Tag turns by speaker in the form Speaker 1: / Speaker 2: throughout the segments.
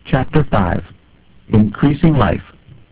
Speaker 1: Chapter 5. Increasing Life.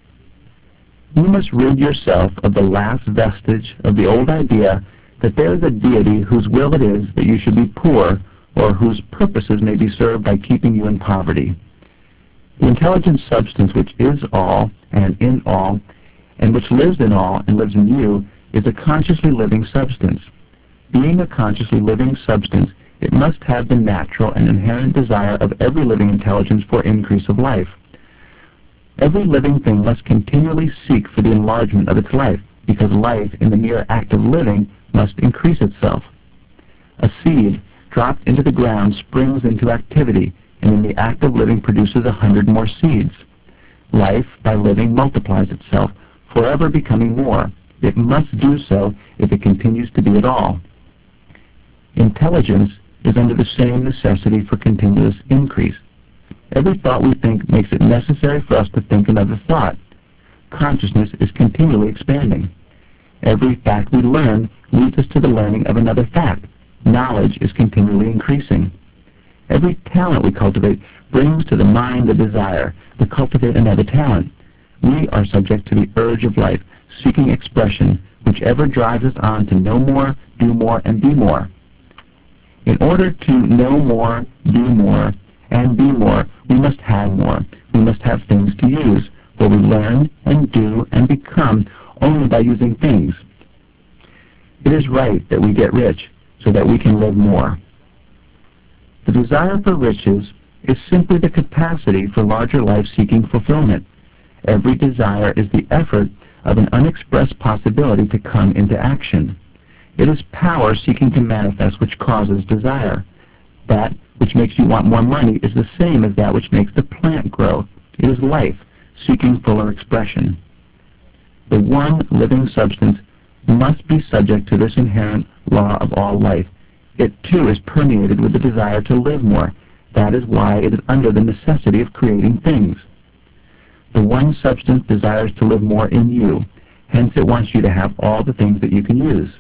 Speaker 1: You must rid yourself of the last vestige of the old idea that there is a deity whose will it is that you should be poor, or whose purposes may be served by keeping you in poverty. The intelligent substance which is all and in all, and which lives in all and lives in you, is a consciously living substance. Being a consciously living substance, it must have the natural and inherent desire of every living intelligence for increase of life. Every living thing must continually seek for the enlargement of its life, because life in the mere act of living must increase itself. A seed dropped into the ground springs into activity, and in the act of living produces 100 more seeds. Life, by living, multiplies itself, forever becoming more. It must do so if it continues to be at all. Intelligence is under the same necessity for continuous increase. Every thought we think makes it necessary for us to think another thought. Consciousness is continually expanding. Every fact we learn leads us to the learning of another fact. Knowledge is continually increasing. Every talent we cultivate brings to the mind the desire to cultivate another talent. We are subject to the urge of life, seeking expression, which ever drives us on to know more, do more, and be more. In order to know more, do more, and be more, we must have more. We must have things to use, for we learn and do and become only by using things. It is right that we get rich so that we can live more. The desire for riches is simply the capacity for larger life-seeking fulfillment. Every desire is the effort of an unexpressed possibility to come into action. It is power seeking to manifest which causes desire. That which makes you want more money is the same as that which makes the plant grow. It is life seeking fuller expression. The one living substance must be subject to this inherent law of all life. It too is permeated with the desire to live more. That is why it is under the necessity of creating things. The one substance desires to live more in you, hence it wants you to have all the things that you can use.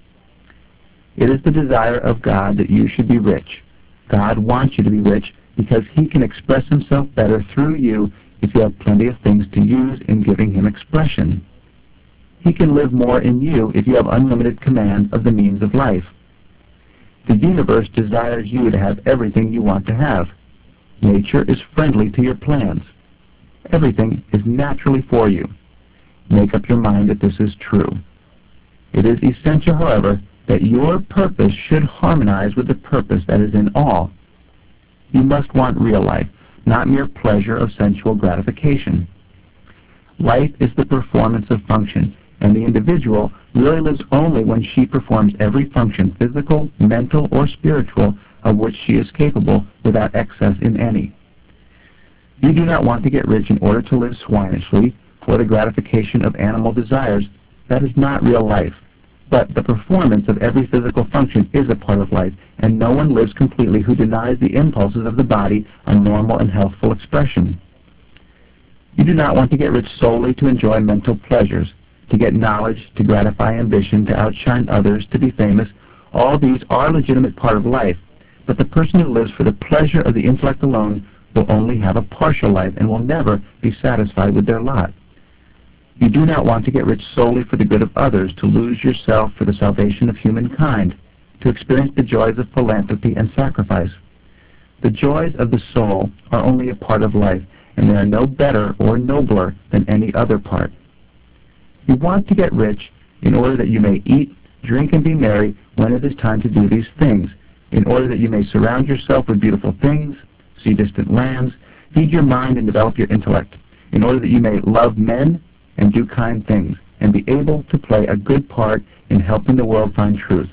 Speaker 1: It is the desire of God that you should be rich. God wants you to be rich because He can express Himself better through you if you have plenty of things to use in giving Him expression. He can live more in you if you have unlimited command of the means of life. The universe desires you to have everything you want to have. Nature is friendly to your plans. Everything is naturally for you. Make up your mind that this is true. It is essential, however, that your purpose should harmonize with the purpose that is in all. You must want real life, not mere pleasure of sensual gratification. Life is the performance of function, and the individual really lives only when she performs every function, physical, mental, or spiritual, of which she is capable without excess in any. You do not want to get rich in order to live swinishly for the gratification of animal desires. That is not real life. But the performance of every physical function is a part of life, and no one lives completely who denies the impulses of the body a normal and healthful expression. You do not want to get rich solely to enjoy mental pleasures, to get knowledge, to gratify ambition, to outshine others, to be famous. All these are a legitimate part of life, but the person who lives for the pleasure of the intellect alone will only have a partial life and will never be satisfied with their lot. You do not want to get rich solely for the good of others, to lose yourself for the salvation of humankind, to experience the joys of philanthropy and sacrifice. The joys of the soul are only a part of life, and they are no better or nobler than any other part. You want to get rich in order that you may eat, drink, and be merry when it is time to do these things, in order that you may surround yourself with beautiful things, see distant lands, feed your mind and develop your intellect, in order that you may love men and do kind things, and be able to play a good part in helping the world find truth.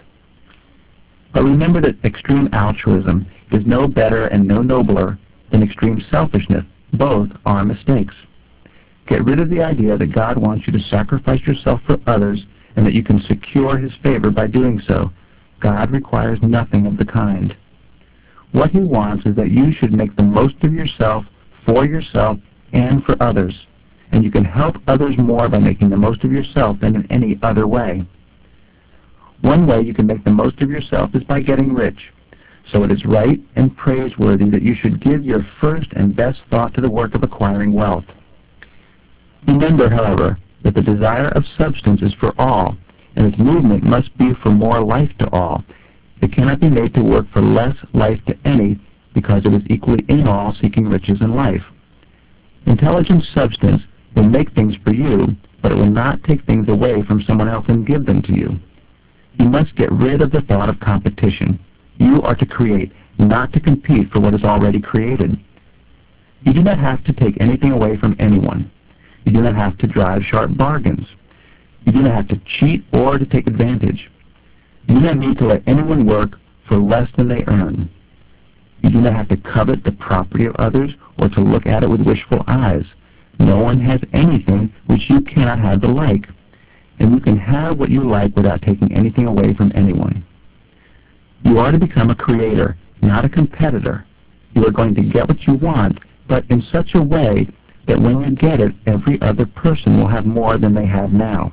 Speaker 1: But remember that extreme altruism is no better and no nobler than extreme selfishness. Both are mistakes. Get rid of the idea that God wants you to sacrifice yourself for others and that you can secure His favor by doing so. God requires nothing of the kind. What He wants is that you should make the most of yourself, for yourself, and for others. And you can help others more by making the most of yourself than in any other way. One way you can make the most of yourself is by getting rich. So it is right and praiseworthy that you should give your first and best thought to the work of acquiring wealth. Remember, however, that the desire of substance is for all, and its movement must be for more life to all. It cannot be made to work for less life to any, because it is equally in all seeking riches and life. Intelligent substance will make things for you, but it will not take things away from someone else and give them to you. You must get rid of the thought of competition. You are to create, not to compete for what is already created. You do not have to take anything away from anyone. You do not have to drive sharp bargains. You do not have to cheat or to take advantage. You do not need to let anyone work for less than they earn. You do not have to covet the property of others or to look at it with wishful eyes. No one has anything which you cannot have the like, and you can have what you like without taking anything away from anyone. You are to become a creator, not a competitor. You are going to get what you want, but in such a way that when you get it, every other person will have more than they have now.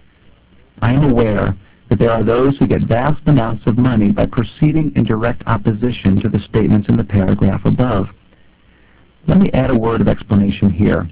Speaker 1: I am aware that there are those who get vast amounts of money by proceeding in direct opposition to the statements in the paragraph above. Let me add a word of explanation here.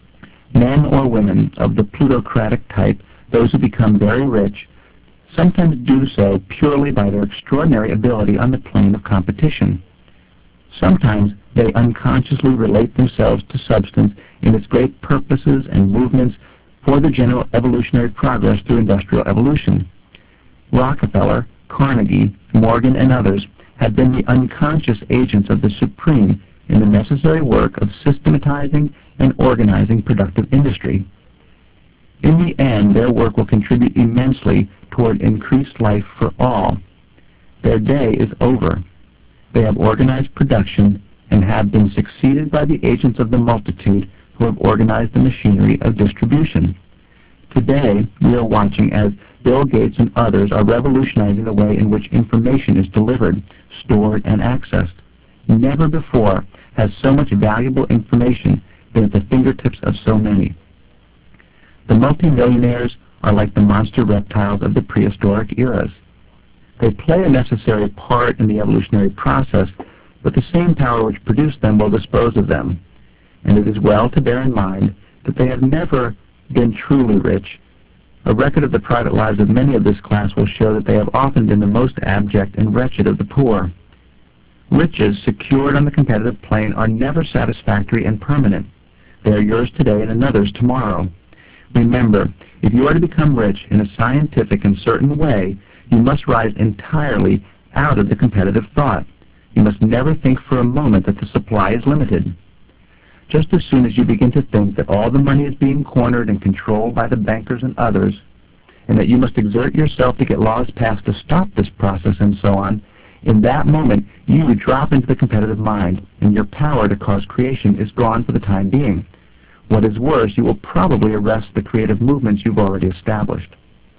Speaker 1: Men or women of the plutocratic type, those who become very rich, sometimes do so purely by their extraordinary ability on the plane of competition. Sometimes they unconsciously relate themselves to substance in its great purposes and movements for the general evolutionary progress through industrial evolution. Rockefeller, Carnegie, Morgan, and others have been the unconscious agents of the Supreme in the necessary work of systematizing and organizing productive industry. In the end, their work will contribute immensely toward increased life for all. Their day is over. They have organized production and have been succeeded by the agents of the multitude who have organized the machinery of distribution. Today, we are watching as Bill Gates and others are revolutionizing the way in which information is delivered, stored, and accessed. Never before has so much valuable information been at the fingertips of so many. The multimillionaires are like the monster reptiles of the prehistoric eras. They play a necessary part in the evolutionary process, but the same power which produced them will dispose of them. And it is well to bear in mind that they have never been truly rich. A record of the private lives of many of this class will show that they have often been the most abject and wretched of the poor. Riches secured on the competitive plane are never satisfactory and permanent. They are yours today and another's tomorrow. Remember, if you are to become rich in a scientific and certain way, you must rise entirely out of the competitive thought. You must never think for a moment that the supply is limited. Just as soon as you begin to think that all the money is being cornered and controlled by the bankers and others, and that you must exert yourself to get laws passed to stop this process and so on, in that moment you drop into the competitive mind, and your power to cause creation is gone for the time being. What is worse, you will probably arrest the creative movements you've already established.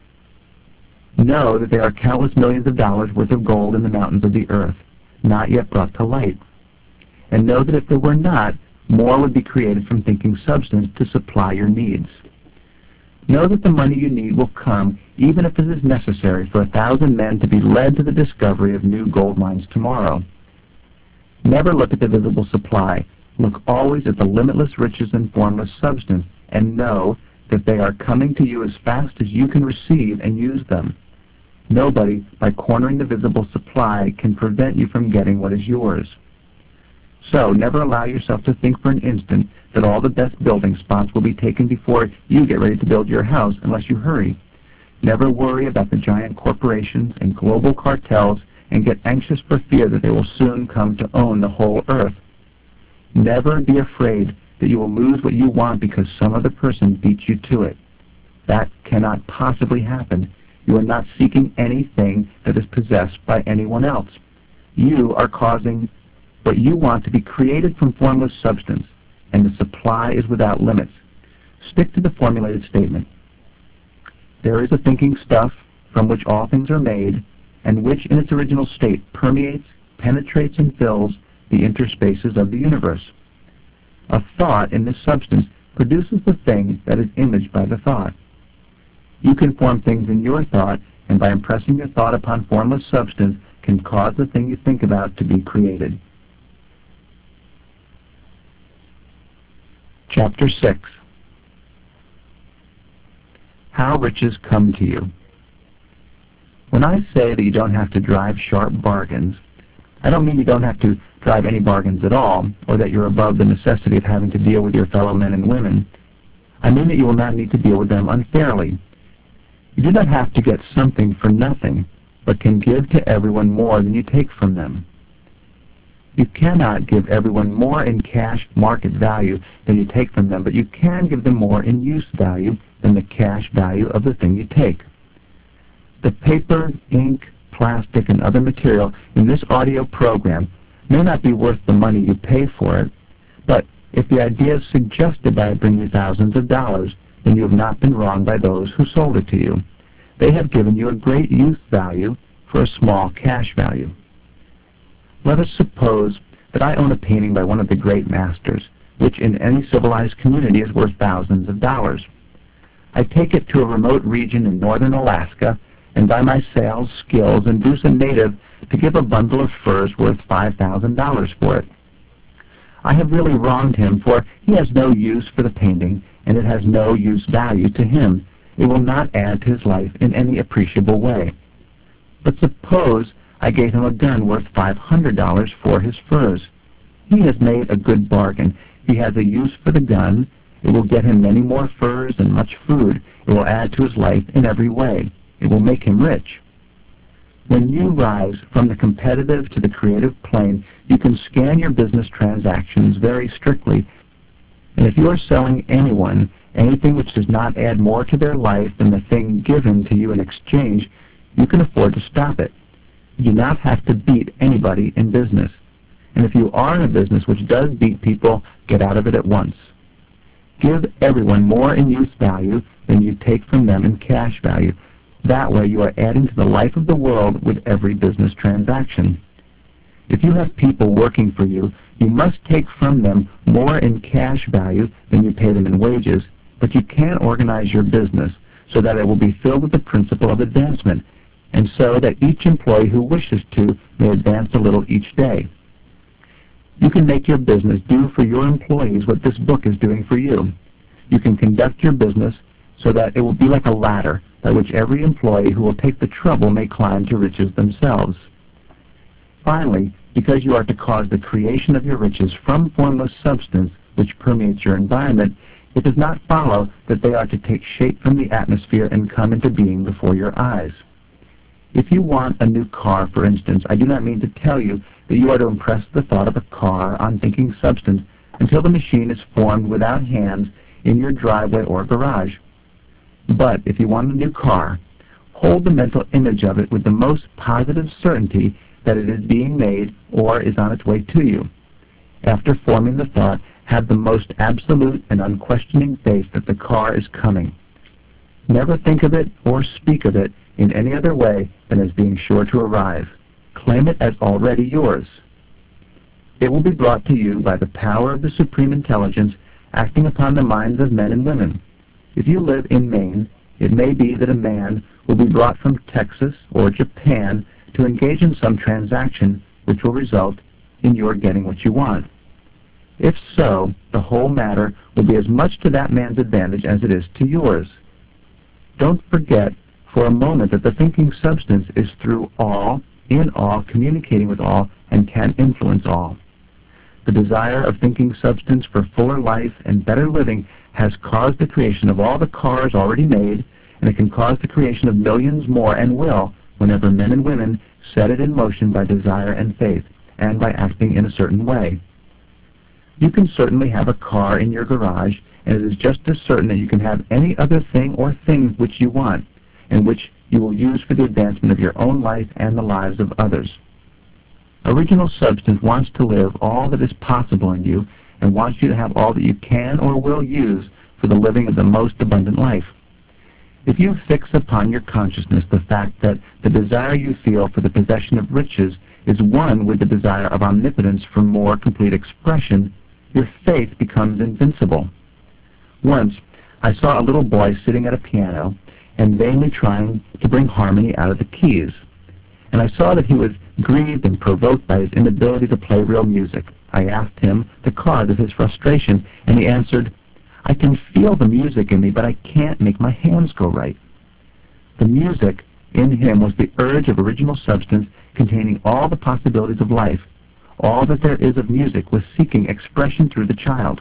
Speaker 1: Know that there are countless millions of dollars worth of gold in the mountains of the earth, not yet brought to light. And know that if there were not, more would be created from thinking substance to supply your needs. Know that the money you need will come, even if it is necessary for 1,000 men to be led to the discovery of new gold mines tomorrow. Never look at the visible supply. Look always at the limitless riches and formless substance, and know that they are coming to you as fast as you can receive and use them. Nobody, by cornering the visible supply, can prevent you from getting what is yours. So never allow yourself to think for an instant that all the best building spots will be taken before you get ready to build your house unless you hurry. Never worry about the giant corporations and global cartels and get anxious for fear that they will soon come to own the whole earth. Never be afraid that you will lose what you want because some other person beats you to it. That cannot possibly happen. You are not seeking anything that is possessed by anyone else. You are causing what you want to be created from formless substance, and the supply is without limits. Stick to the formulated statement. There is a thinking stuff from which all things are made, and which in its original state permeates, penetrates, and fills the interspaces of the universe. A thought in this substance produces the thing that is imaged by the thought. You can form things in your thought, and by impressing your thought upon formless substance, can cause the thing you think about to be created. Chapter 6. How riches come to you. When I say that you don't have to drive sharp bargains, I don't mean you don't have to drive any bargains at all, or that you're above the necessity of having to deal with your fellow men and women. I mean that you will not need to deal with them unfairly. You do not have to get something for nothing, but can give to everyone more than you take from them. You cannot give everyone more in cash market value than you take from them, but you can give them more in use value than the cash value of the thing you take. The paper, ink, plastic, and other material in this audio program may not be worth the money you pay for it, but if the ideas suggested by it bring you thousands of dollars, then you have not been wronged by those who sold it to you. They have given you a great use value for a small cash value. Let us suppose that I own a painting by one of the great masters, which in any civilized community is worth thousands of dollars. I take it to a remote region in northern Alaska, and by my sales skills induce a native to give a bundle of furs worth $5,000 for it. I have really wronged him, for he has no use for the painting, and it has no use value to him. It will not add to his life in any appreciable way. But suppose I gave him a gun worth $500 for his furs. He has made a good bargain. He has a use for the gun. It will get him many more furs and much food. It will add to his life in every way. It will make him rich. When you rise from the competitive to the creative plane, you can scan your business transactions very strictly. And if you are selling anyone anything which does not add more to their life than the thing given to you in exchange, you can afford to stop it. You do not have to beat anybody in business. And if you are in a business which does beat people, get out of it at once. Give everyone more in use value than you take from them in cash value. That way you are adding to the life of the world with every business transaction. If you have people working for you, you must take from them more in cash value than you pay them in wages, but you can organize your business so that it will be filled with the principle of advancement, and so that each employee who wishes to may advance a little each day. You can make your business do for your employees what this book is doing for you. You can conduct your business so that it will be like a ladder by which every employee who will take the trouble may climb to riches themselves. Finally, because you are to cause the creation of your riches from formless substance which permeates your environment, it does not follow that they are to take shape from the atmosphere and come into being before your eyes. If you want a new car, for instance, I do not mean to tell you that you are to impress the thought of a car on thinking substance until the machine is formed without hands in your driveway or garage. But if you want a new car, hold the mental image of it with the most positive certainty that it is being made or is on its way to you. After forming the thought, have the most absolute and unquestioning faith that the car is coming. Never think of it or speak of it in any other way than as being sure to arrive. Claim it as already yours. It will be brought to you by the power of the Supreme Intelligence acting upon the minds of men and women. If you live in Maine, it may be that a man will be brought from Texas or Japan to engage in some transaction which will result in your getting what you want. If so, the whole matter will be as much to that man's advantage as it is to yours. Don't forget for a moment that the thinking substance is through all, in all, communicating with all, and can influence all. The desire of thinking substance for fuller life and better living has caused the creation of all the cars already made, and it can cause the creation of millions more, and will, whenever men and women set it in motion by desire and faith, and by acting in a certain way. You can certainly have a car in your garage, and it is just as certain that you can have any other thing or things which you want, and which you will use for the advancement of your own life and the lives of others. Original substance wants to live all that is possible in you, and wants you to have all that you can or will use for the living of the most abundant life. If you fix upon your consciousness the fact that the desire you feel for the possession of riches is one with the desire of omnipotence for more complete expression, your faith becomes invincible. Once, I saw a little boy sitting at a piano and vainly trying to bring harmony out of the keys. and I saw that he was grieved and provoked by his inability to play real music. I asked him the cause of his frustration, and he answered, "I can feel the music in me, but I can't make my hands go right." The music in him was the urge of original substance containing all the possibilities of life. All that there is of music was seeking expression through the child.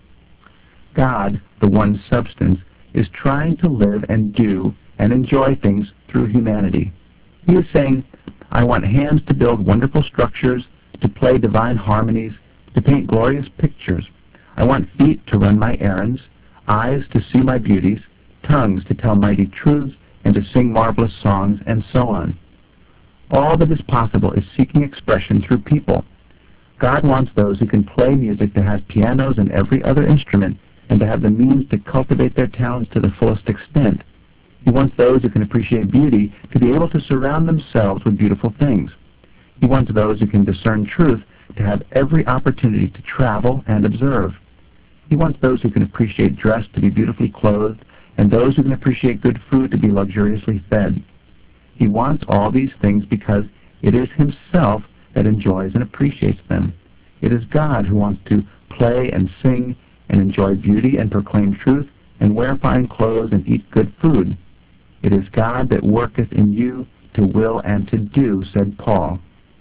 Speaker 1: God, the one substance, is trying to live and do and enjoy things through humanity. He is saying, "I want hands to build wonderful structures, to play divine harmonies, to paint glorious pictures. I want feet to run my errands, eyes to see my beauties, tongues to tell mighty truths, and to sing marvelous songs," and so on. All that is possible is seeking expression through people. God wants those who can play music that has pianos and every other instrument, and to have the means to cultivate their talents to the fullest extent. He wants those who can appreciate beauty to be able to surround themselves with beautiful things. He wants those who can discern truth to have every opportunity to travel and observe. He wants those who can appreciate dress to be beautifully clothed, and those who can appreciate good food to be luxuriously fed. He wants all these things because it is himself that enjoys and appreciates them. It is God who wants to play and sing and enjoy beauty and proclaim truth and wear fine clothes and eat good food. It is God that worketh in you to will and to do, said Paul.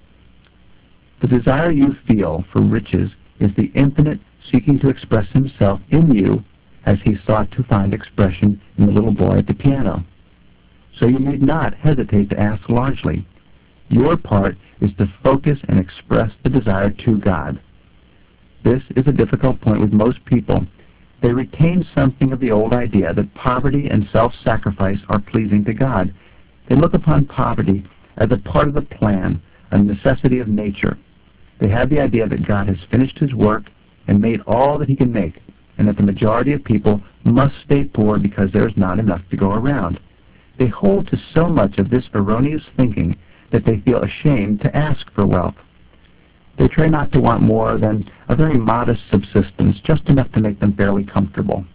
Speaker 1: The desire you feel for riches is the infinite seeking to express himself in you as he sought to find expression in the little boy at the piano. So you need not hesitate to ask largely. Your part is to focus and express the desire to God. This is a difficult point with most people. They retain something of the old idea that poverty and self-sacrifice are pleasing to God. They look upon poverty as a part of the plan, a necessity of nature. They have the idea that God has finished his work and made all that he can make, and that the majority of people must stay poor because there is not enough to go around. They hold to so much of this erroneous thinking that they feel ashamed to ask for wealth. They try not to want more than a very modest subsistence, just enough to make them fairly comfortable.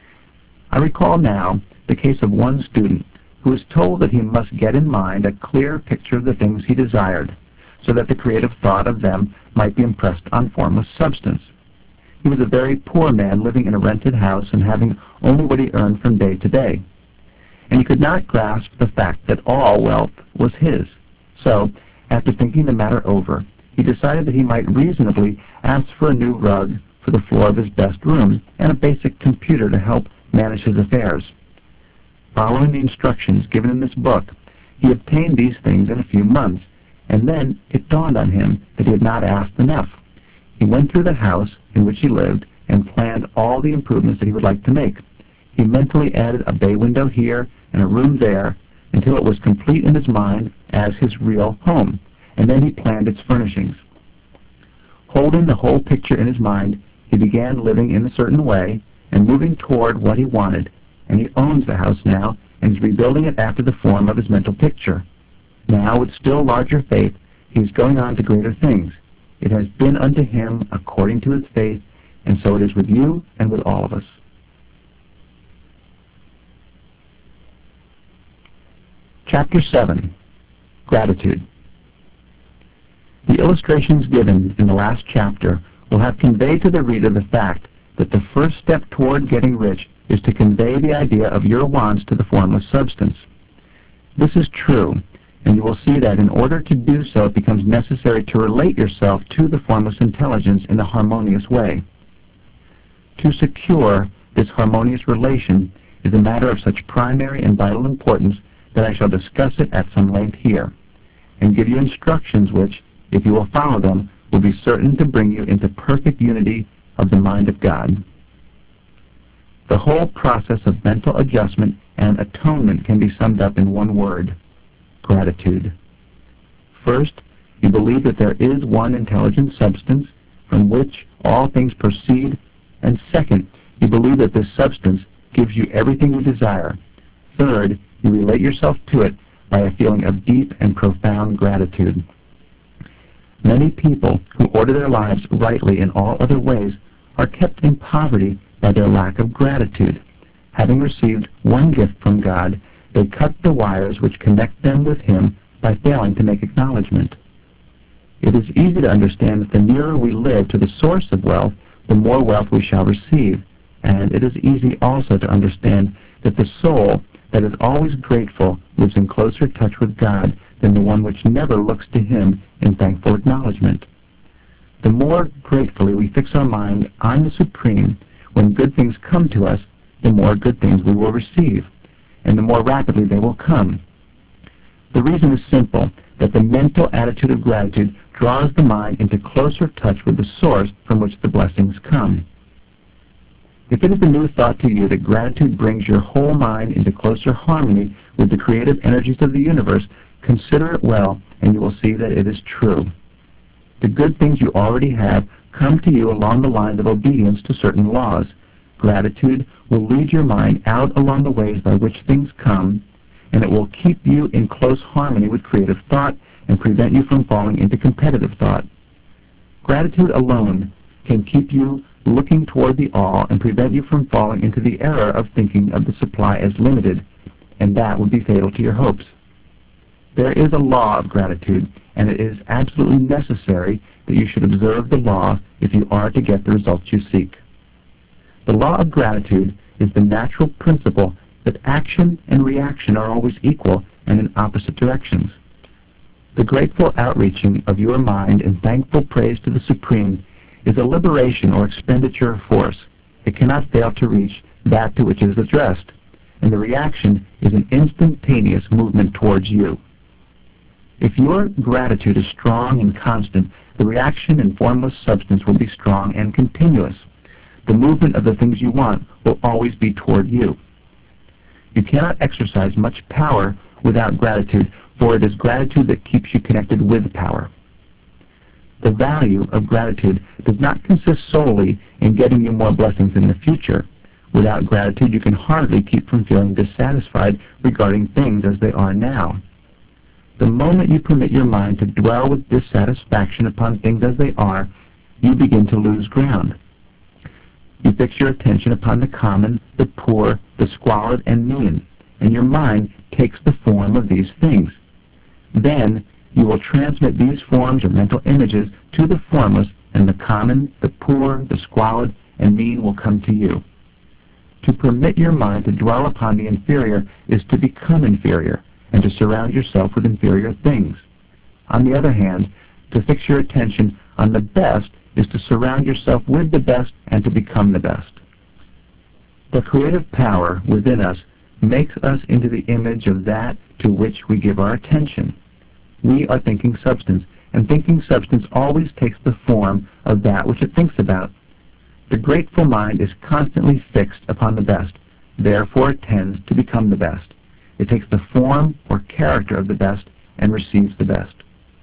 Speaker 1: I recall now the case of one student who was told that he must get in mind a clear picture of the things he desired, so that the creative thought of them might be impressed on formless substance. He was a very poor man living in a rented house and having only what he earned from day to day. And he could not grasp the fact that all wealth was his. So, after thinking the matter over, he decided that he might reasonably ask for a new rug for the floor of his best room and a basic computer to help manage his affairs. Following the instructions given in this book, he obtained these things in a few months, and then it dawned on him that he had not asked enough. He went through the house in which he lived and planned all the improvements that he would like to make. He mentally added a bay window here and a room there until it was complete in his mind as his real home, and then he planned its furnishings. Holding the whole picture in his mind, he began living in a certain way and moving toward what he wanted, and he owns the house now and is rebuilding it after the form of his mental picture. Now, with still larger faith, he is going on to greater things. It has been unto him according to his faith, and so it is with you and with all of us. Chapter 7. Gratitude. The illustrations given in the last chapter will have conveyed to the reader the fact that the first step toward getting rich is to convey the idea of your wants to the formless substance. This is true, and you will see that in order to do so, it becomes necessary to relate yourself to the formless intelligence in a harmonious way. To secure this harmonious relation is a matter of such primary and vital importance that I shall discuss it at some length here, and give you instructions which, if you will follow them, will be certain to bring you into perfect unity of the mind of God. The whole process of mental adjustment and atonement can be summed up in one word: gratitude. First, you believe that there is one intelligent substance from which all things proceed, and second, you believe that this substance gives you everything you desire. Third, you relate yourself to it by a feeling of deep and profound gratitude. Many people who order their lives rightly in all other ways are kept in poverty by their lack of gratitude. Having received one gift from God, they cut the wires which connect them with Him by failing to make acknowledgement. It is easy to understand that the nearer we live to the source of wealth, the more wealth we shall receive, and it is easy also to understand that the soul that is always grateful lives in closer touch with God than the one which never looks to Him in thankful acknowledgement. The more gratefully we fix our mind on the Supreme, when good things come to us, the more good things we will receive, and the more rapidly they will come. The reason is simple, that the mental attitude of gratitude draws the mind into closer touch with the source from which the blessings come. If it is a new thought to you that gratitude brings your whole mind into closer harmony with the creative energies of the universe, consider it well, and you will see that it is true. The good things you already have come to you along the lines of obedience to certain laws. Gratitude will lead your mind out along the ways by which things come, and it will keep you in close harmony with creative thought and prevent you from falling into competitive thought. Gratitude alone can keep you looking toward the all and prevent you from falling into the error of thinking of the supply as limited, and that would be fatal to your hopes. There is a law of gratitude, and it is absolutely necessary that you should observe the law if you are to get the results you seek. The law of gratitude is the natural principle that action and reaction are always equal and in opposite directions. The grateful outreaching of your mind in thankful praise to the Supreme is a liberation or expenditure of force. It cannot fail to reach that to which it is addressed, and the reaction is an instantaneous movement towards you. If your gratitude is strong and constant, the reaction in formless substance will be strong and continuous. The movement of the things you want will always be toward you. You cannot exercise much power without gratitude, for it is gratitude that keeps you connected with power. The value of gratitude does not consist solely in getting you more blessings in the future. Without gratitude, you can hardly keep from feeling dissatisfied regarding things as they are now. The moment you permit your mind to dwell with dissatisfaction upon things as they are, you begin to lose ground. You fix your attention upon the common, the poor, the squalid, and mean, and your mind takes the form of these things. Then you will transmit these forms or mental images to the formless, and the common, the poor, the squalid, and mean will come to you. To permit your mind to dwell upon the inferior is to become inferior, and to surround yourself with inferior things. On the other hand, to fix your attention on the best is to surround yourself with the best and to become the best. The creative power within us makes us into the image of that to which we give our attention. We are thinking substance, and thinking substance always takes the form of that which it thinks about. The grateful mind is constantly fixed upon the best, therefore it tends to become the best. It takes the form or character of the best and receives the best.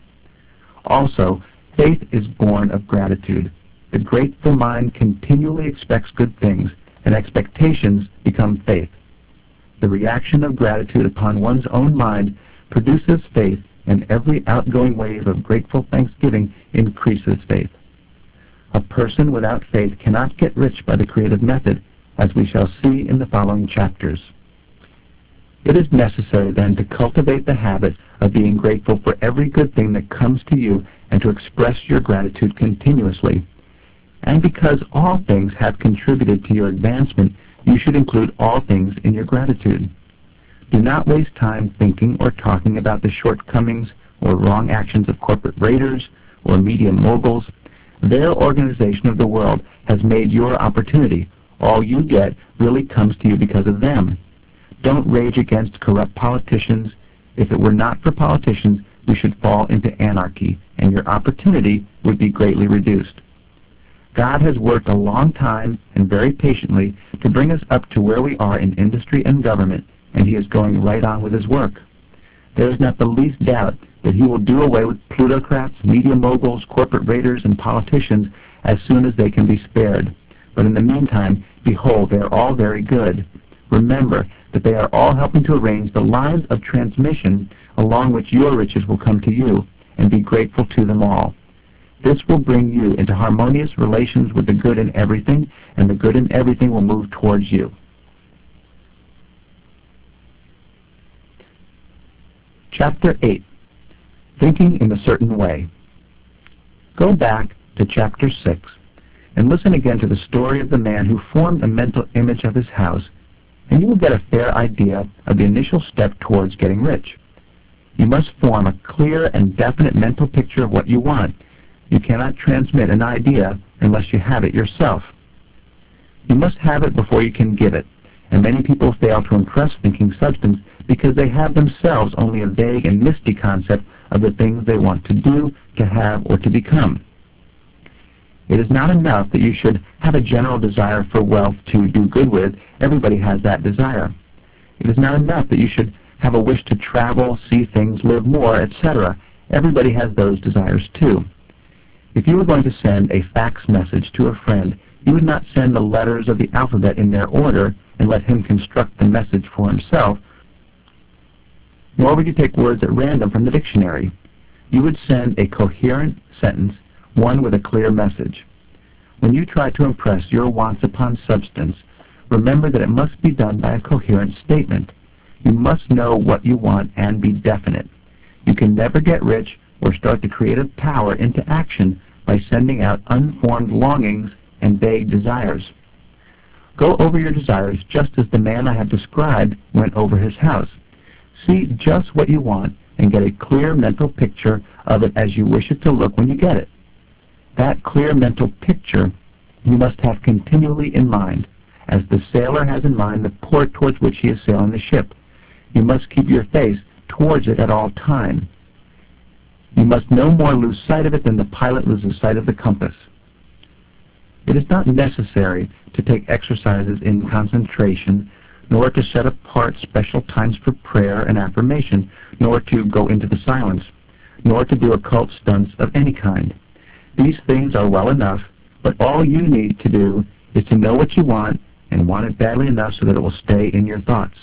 Speaker 1: Also, faith is born of gratitude. The grateful mind continually expects good things, and expectations become faith. The reaction of gratitude upon one's own mind produces faith, and every outgoing wave of grateful thanksgiving increases faith. A person without faith cannot get rich by the creative method, as we shall see in the following chapters. It is necessary, then, to cultivate the habit of being grateful for every good thing that comes to you and to express your gratitude continuously. And because all things have contributed to your advancement, you should include all things in your gratitude. Do not waste time thinking or talking about the shortcomings or wrong actions of corporate raiders or media moguls. Their organization of the world has made your opportunity. All you get really comes to you because of them. Don't rage against corrupt politicians. If it were not for politicians, we should fall into anarchy, and your opportunity would be greatly reduced. God has worked a long time and very patiently to bring us up to where we are in industry and government, and He is going right on with His work. There is not the least doubt that He will do away with plutocrats, media moguls, corporate raiders, and politicians as soon as they can be spared. But in the meantime, behold, they are all very good. Remember that they are all helping to arrange the lines of transmission along which your riches will come to you, and be grateful to them all. This will bring you into harmonious relations with the good in everything, and the good in everything will move towards you. Chapter 8. thinking in a certain way. Go back to chapter 6 and listen again to the story of the man who formed a mental image of his house, and you will get a fair idea of the initial step towards getting rich. You must form a clear and definite mental picture of what you want. You cannot transmit an idea unless you have it yourself. You must have it before you can give it, and many people fail to impress thinking substance because they have themselves only a vague and misty concept of the things they want to do, to have, or to become. It is not enough that you should have a general desire for wealth to do good with. Everybody has that desire. It is not enough that you should have a wish to travel, see things, live more, etc. Everybody has those desires too. If you were going to send a fax message to a friend, you would not send the letters of the alphabet in their order and let him construct the message for himself, nor would you take words at random from the dictionary. You would send a coherent sentence, one with a clear message. When you try to impress your wants upon substance, remember that it must be done by a coherent statement. You must know what you want and be definite. You can never get rich or start the creative power into action by sending out unformed longings and vague desires. Go over your desires just as the man I have described went over his house. See just what you want and get a clear mental picture of it as you wish it to look when you get it. That clear mental picture you must have continually in mind, as the sailor has in mind the port towards which he is sailing the ship. You must keep your face towards it at all time. You must no more lose sight of it than the pilot loses sight of the compass. It is not necessary to take exercises in concentration, nor to set apart special times for prayer and affirmation, nor to go into the silence, nor to do occult stunts of any kind. These things are well enough, but all you need to do is to know what you want and want it badly enough so that it will stay in your thoughts.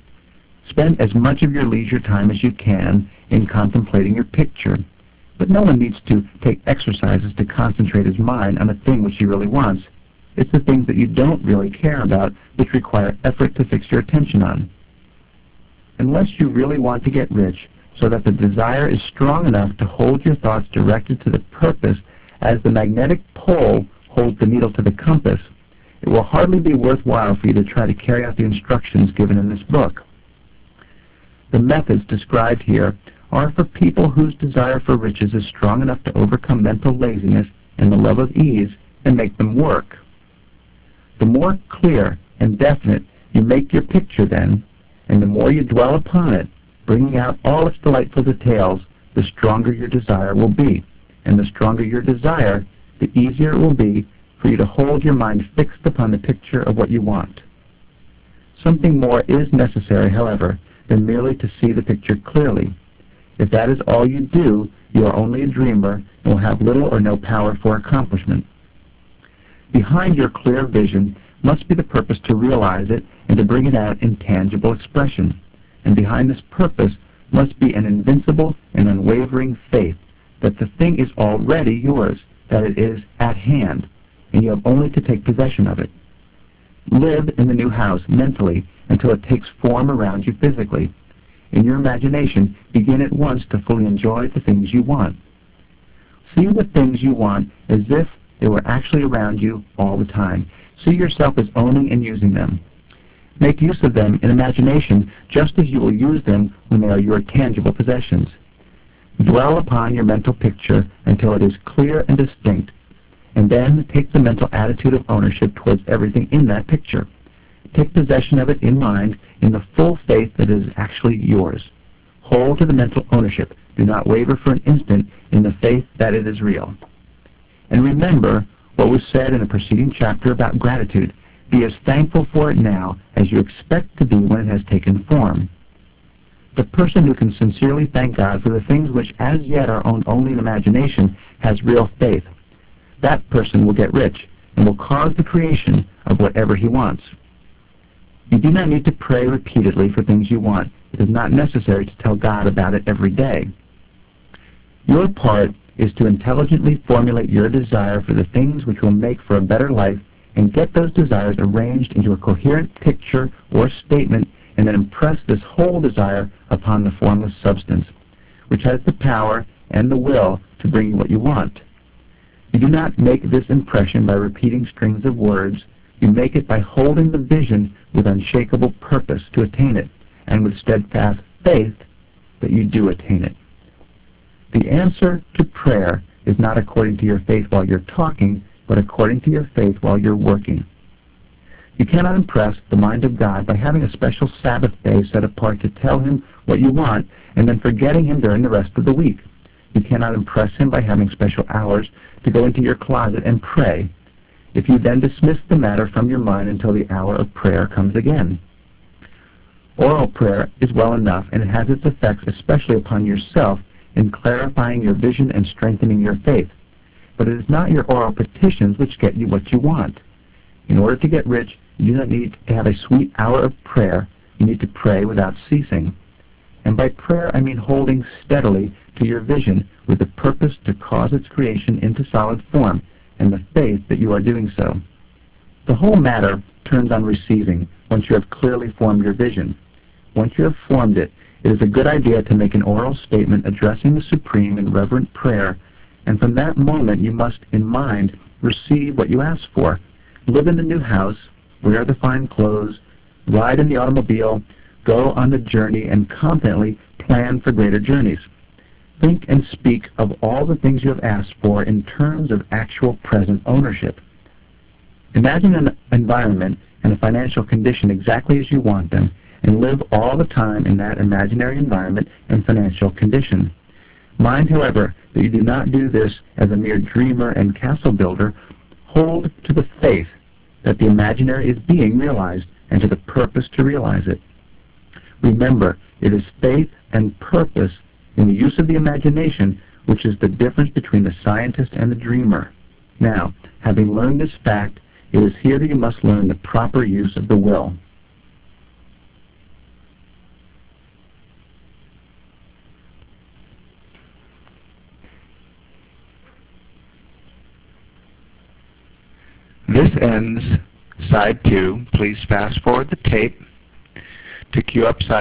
Speaker 1: Spend as much of your leisure time as you can in contemplating your picture, but no one needs to take exercises to concentrate his mind on a thing which he really wants. It's the things that you don't really care about which require effort to fix your attention on. Unless you really want to get rich, so that the desire is strong enough to hold your thoughts directed to the purpose as the magnetic pole holds the needle to the compass, it will hardly be worthwhile for you to try to carry out the instructions given in this book. The methods described here are for people whose desire for riches is strong enough to overcome mental laziness and the love of ease and make them work. The more clear and definite you make your picture then, and the more you dwell upon it, bringing out all its delightful details, the stronger your desire will be. And the stronger your desire, the easier it will be for you to hold your mind fixed upon the picture of what you want. Something more is necessary, however, than merely to see the picture clearly. If that is all you do, you are only a dreamer and will have little or no power for accomplishment. Behind your clear vision must be the purpose to realize it and to bring it out in tangible expression. And behind this purpose must be an invincible and unwavering faith that the thing is already yours, that it is at hand, and you have only to take possession of it. Live in the new house mentally until it takes form around you physically. In your imagination, begin at once to fully enjoy the things you want. See the things you want as if they were actually around you all the time. See yourself as owning and using them. Make use of them in imagination just as you will use them when they are your tangible possessions. Dwell upon your mental picture until it is clear and distinct, and then take the mental attitude of ownership towards everything in that picture. Take possession of it in mind in the full faith that it is actually yours. Hold to the mental ownership. Do not waver for an instant in the faith that it is real. And remember what was said in the preceding chapter about gratitude. Be as thankful for it now as you expect to be when it has taken form. The person who can sincerely thank God for the things which as yet are owned only in imagination has real faith. That person will get rich and will cause the creation of whatever he wants. You do not need to pray repeatedly for things you want. It is not necessary to tell God about it every day. Your part is to intelligently formulate your desire for the things which will make for a better life and get those desires arranged into a coherent picture or statement and then impress this whole desire upon the formless substance. which has the power and the will to bring you what you want. You do not make this impression by repeating strings of words. You make it by holding the vision with unshakable purpose to attain it, and with steadfast faith that you do attain it. The answer to prayer is not according to your faith while you're talking, but according to your faith while you're working. You cannot impress the mind of God by having a special Sabbath day set apart to tell Him what you want and then forgetting Him during the rest of the week. You cannot impress Him by having special hours to go into your closet and pray, if you then dismiss the matter from your mind until the hour of prayer comes again. Oral prayer is well enough, and it has its effects especially upon yourself in clarifying your vision and strengthening your faith. But it is not your oral petitions which get you what you want. In order to get rich, you do not need to have a sweet hour of prayer. You need to pray without ceasing. And by prayer, I mean holding steadily to your vision with the purpose to cause its creation into solid form, and the faith that you are doing so. The whole matter turns on receiving once you have clearly formed your vision. Once you have formed it, it is a good idea to make an oral statement addressing the Supreme in reverent prayer, and from that moment you must, in mind, receive what you ask for. Live in the new house, wear the fine clothes, ride in the automobile, go on the journey, and confidently plan for greater journeys. Think and speak of all the things you have asked for in terms of actual present ownership. Imagine an environment and a financial condition exactly as you want them, and live all the time in that imaginary environment and financial condition. Mind, however, that you do not do this as a mere dreamer and castle builder. Hold to the faith that the imaginary is being realized, and to the purpose to realize it. Remember, it is faith and purpose in the use of the imagination which is the difference between the scientist and the dreamer. Now, having learned this fact, it is here that you must learn the proper use of the will.
Speaker 2: This ends side 2. Please fast forward the tape to cue up side